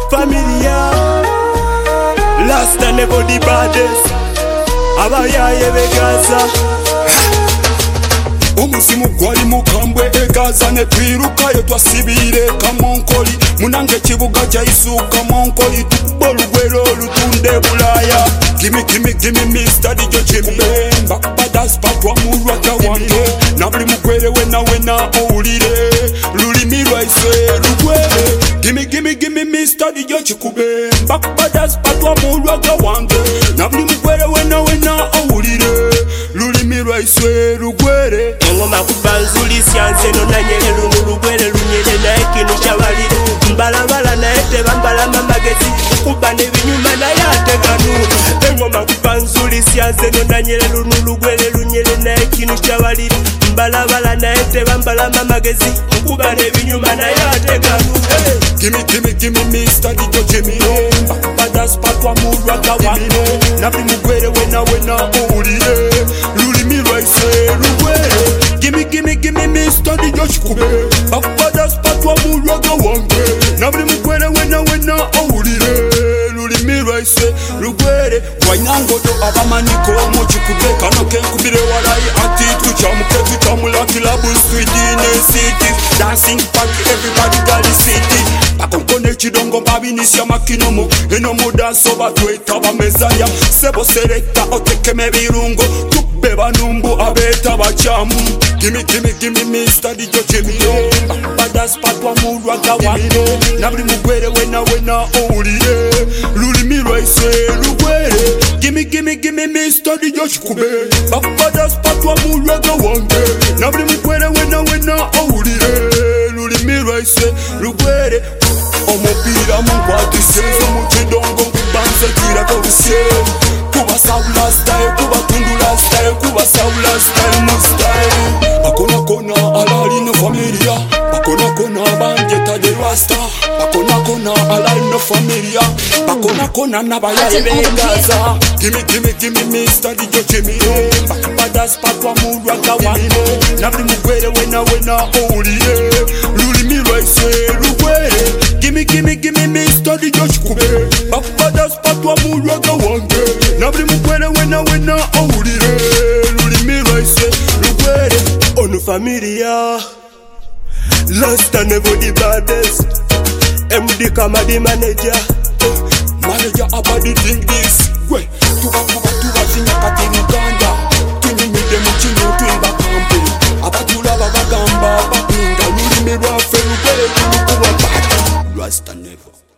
familiar. Last and never the baddest. Abayaye begaza. Omuzimu gwali mukambwe egaza ne twirukayo twasibire kamonkoli munange kibuga kyaisuka monkoli tukubba olugwero olutunde Bulaya. Gimme Mr. DJ Jimmy Backpadas patwa mulwaga wange na buli mugwere wena owulire lulimi lwaiswe lugwere. Gimme Mr. DJ Chikube Backpadas patwa mulwaga wange na buli mugwere wena owulire lulimi lwaiswe lugwere. Engoma kubanzuli syanze no nanyere lugwere lunyere naye kino kyabaliro mbalabala naye tebambalama magezi kuba nebinyuma naye ateganu. Engoma kubanzuli syanze no nanyere lugwere lunyere naye kino kyabaliro mbalabala naye tebambalama magezi kuba nebinyuma naye ateganu. Gimme Mr. DJ Jimmy Backpadas patwa mulwaga wange na buli mugwere wena owulire lulimi lwaiswe lugwere. Gimme Mr. DJ Chikube Backpadas patwa mulwaga wange na buli mugwere wena owulire lulimi lwaiswe lugwere. Wanyangoto abamaniko mu Chikube kano kenkubire walayi ati tuchamuke tuchamulakila buswidine city dancing park everybody got the city bakonkone chidongo babinisya makinomo eno mudanso batweta bamezaya sebo selecta otekeme birungo tube banumbu abeta bachamu. Gimme Mr. DJ Jimmy Backpadas patwa mulwaga wange na buli mugwere wena owulire lulimi lwaiswe lugwere. Gimme Mr. DJ Chikube Backpadas patwa mulwaga wange na buli mugwere wena owulire lulimi lwaiswe lugwere. Omupira munkwatise mukidongo nkubanze twirako busye kuba sabula style kuba tundula style kuba sabula style mu style. Bakonakona alali no familia bakonakona banjeta de rasta bakonakona alali no familia bakonakona nabayaye begaza. Gimme Mr. DJ Jimmy Backpadas patwa mulwaga wange na buli mugwere wena owulire lulimi lwaiswe lugwere. Gimme Mr. DJ Chikube Backpadas patwa mulwaga wange na buli mugwere wena owulire lulimi lwaiswe lugwere. Onu familia last and never the baddest. MD kama the manager abadi think this we tuba zinyakati Uganda tunyimide mukinyo twiba kampe abatula bagamba babinga lulimi lwaffe lugwere tulukuba bad Rasta never.